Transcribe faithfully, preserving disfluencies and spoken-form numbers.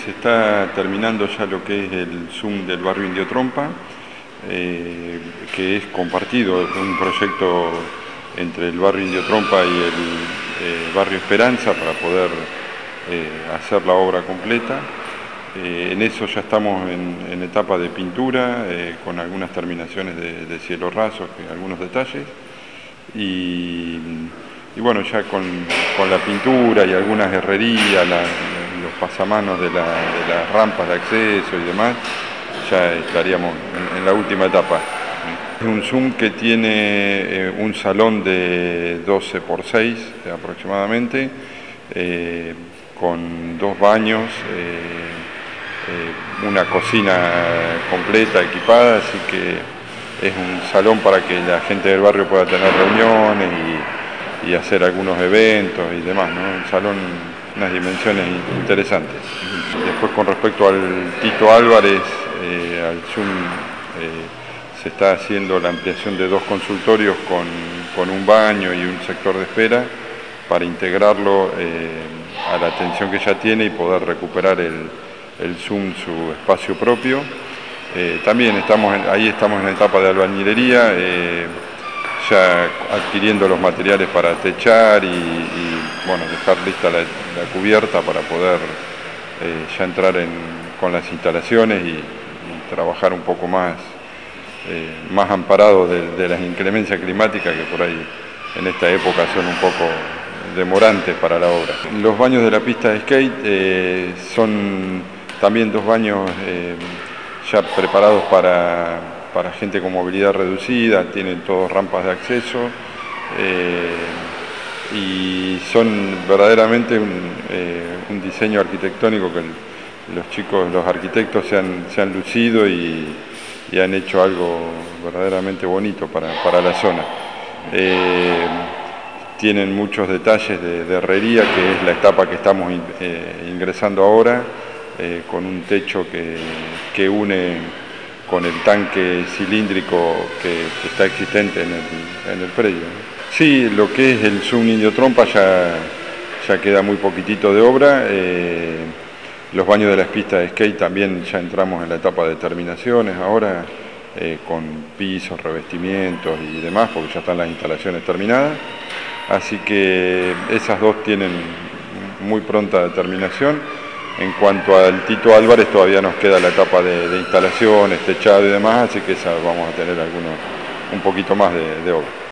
se está terminando ya lo que es el Zoom del barrio Indio Trompa, eh, que es compartido, un proyecto entre el barrio Indio Trompa y el eh, barrio Esperanza para poder eh, hacer la obra completa. Eh, en eso ya estamos en, en etapa de pintura, eh, con algunas terminaciones de, de cielo raso, que, algunos detalles. Y, y bueno, ya con, con la pintura y algunas herrerías, la, los pasamanos de, la, de las rampas de acceso y demás, ya estaríamos en, en la última etapa. Es un Zoom que tiene eh, un salón de doce por seis aproximadamente, eh, con dos baños, eh, eh, una cocina completa, equipada, así que es un salón para que la gente del barrio pueda tener reuniones y, y hacer algunos eventos y demás, ¿no? Un salón, unas dimensiones interesantes. Después, con respecto al Tito Álvarez, eh, al Zoom, eh, se está haciendo la ampliación de dos consultorios con, con un baño y un sector de espera para integrarlo eh, a la atención que ya tiene y poder recuperar el, el Zoom su espacio propio. Eh, también estamos en, ahí estamos en la etapa de albañilería, eh, ya adquiriendo los materiales para techar y, y bueno, dejar lista la, la cubierta para poder eh, ya entrar en, con las instalaciones y, y trabajar un poco más, eh, más amparados de, de las inclemencias climáticas que por ahí en esta época son un poco demorantes para la obra. Los baños de la pista de skate eh, son también dos baños eh, ya preparados para, para gente con movilidad reducida, tienen todos rampas de acceso eh, y son verdaderamente un, eh, un diseño arquitectónico que el, los chicos, los arquitectos se han, se han lucido y, y han hecho algo verdaderamente bonito para, para la zona. Eh, tienen muchos detalles de, de herrería, que es la etapa que estamos in, eh, ingresando ahora, Eh, con un techo que, que une con el tanque cilíndrico que, que está existente en el, en el predio. Sí, lo que es el Zoom Indio Trompa ya, ya queda muy poquitito de obra. Eh, los baños de las pistas de skate también ya entramos en la etapa de terminaciones ahora, eh, con pisos, revestimientos y demás, porque ya están las instalaciones terminadas. Así que esas dos tienen muy pronta terminación. En cuanto al Tito Álvarez, todavía nos queda la etapa de, de instalaciones, techado y demás, así que esa vamos a tener algunos, un poquito más de, de obra.